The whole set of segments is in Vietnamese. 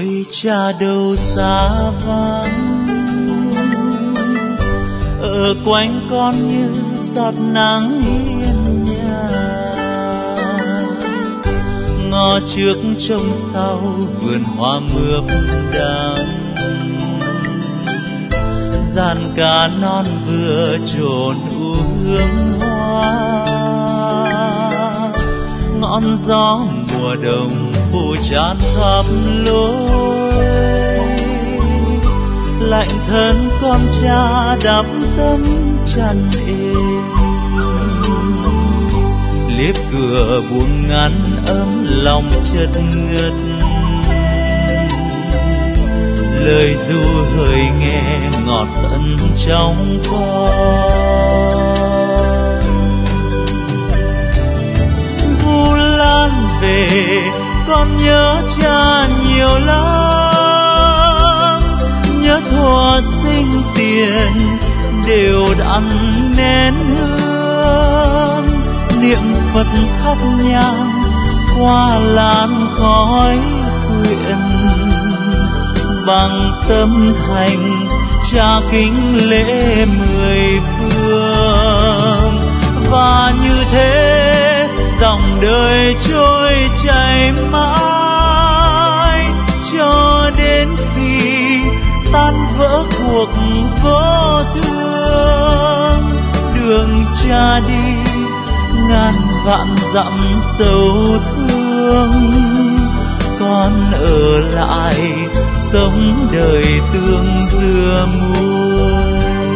ôi cha đâu xa vắng, ở quanh con như giọt nắng hiên nhà. Ngó trước trông sau vườn hoa mướp đắng, giàn cá non vừa trồn u hương hoa. Ngọn gió mùa đông phủ tràn khắp lối, lạnh thân con cha đắp tấm chăn êm. Liếp cửa buông ngăn ấm lòng chợt ngất, lời ru hơi nghe ngọt tận trong con. Vu Lan về con nhớ cha nhiều lắm, nhớ thuở sinh tiền đều đặn nén hương, niệm Phật thắp nhang qua làn khói nguyện. Bằng tâm thành cha kính lễ mười phương, và như thế dòng đời trôi chảy mãi cho đến khi tan vỡ cuộc vô thương. Đường cha đi ngàn vạn dặm sâu thương, con ở lại sống đời tương dưa muối.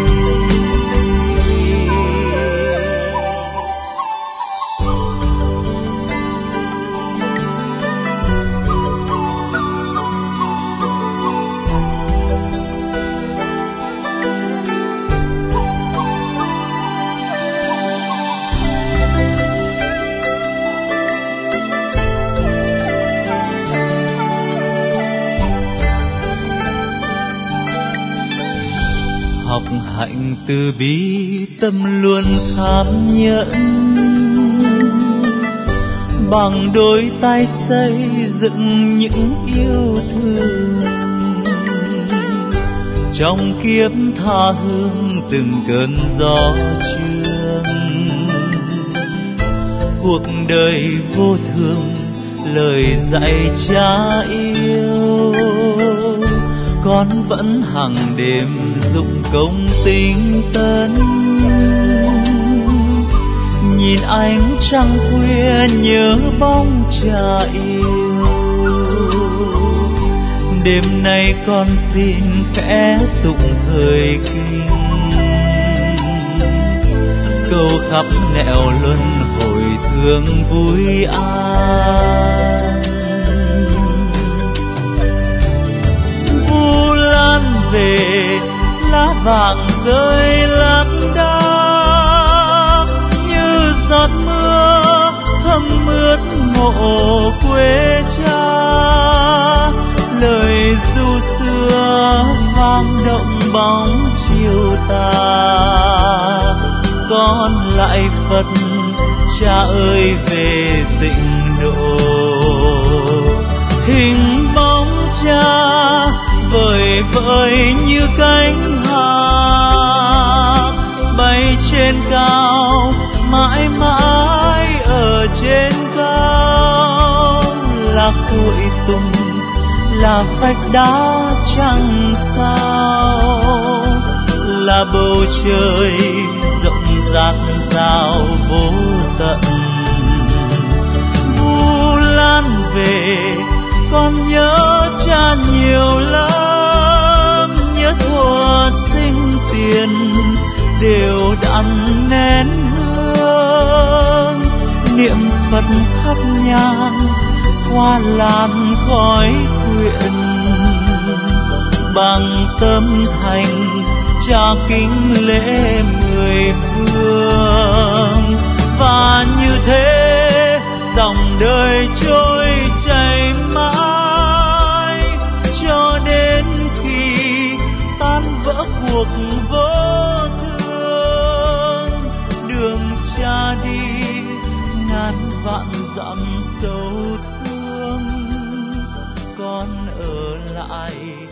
Học hạnh từ bi tâm luôn kham nhẫn, bằng đôi tay xây dựng những yêu thương. Trong kiếp tha hương từng cơn gió chương, cuộc đời vô thường lời dạy cha yêu. Con vẫn hàng đêm dụng công tinh tấn, nhìn ánh trăng khuya nhớ bóng cha yêu. Đêm nay con xin khẽ tụng thời kinh, câu khắp nẻo luân hồi thương vui an. Về lá vàng rơi lác đác, như giọt mưa thấm ướt mộ quê cha. Lời ru xưa vang động bóng chiều tà, con lại Phật cha ơi về tịnh độ. Hình bóng cha vời vợi như cánh hạc, bay trên cao mãi mãi ở trên cao. Là cội tùng là vách đá chẳng sao, là bầu trời rộng rạc rào vô tận. Vu Lan về con nhớ cha nhiều lắm, nhớ thuở sinh tiền đều đặn nén hương, niệm Phật thắp nhang qua làn khói quyện. Bằng tâm thành cha kính lễ mười phương, và như thế dòng đời trôi chảy mãi cho đến khi tan vỡ cuộc vô thương. Đường cha đi ngàn vạn dặm sâu thương, con ở lại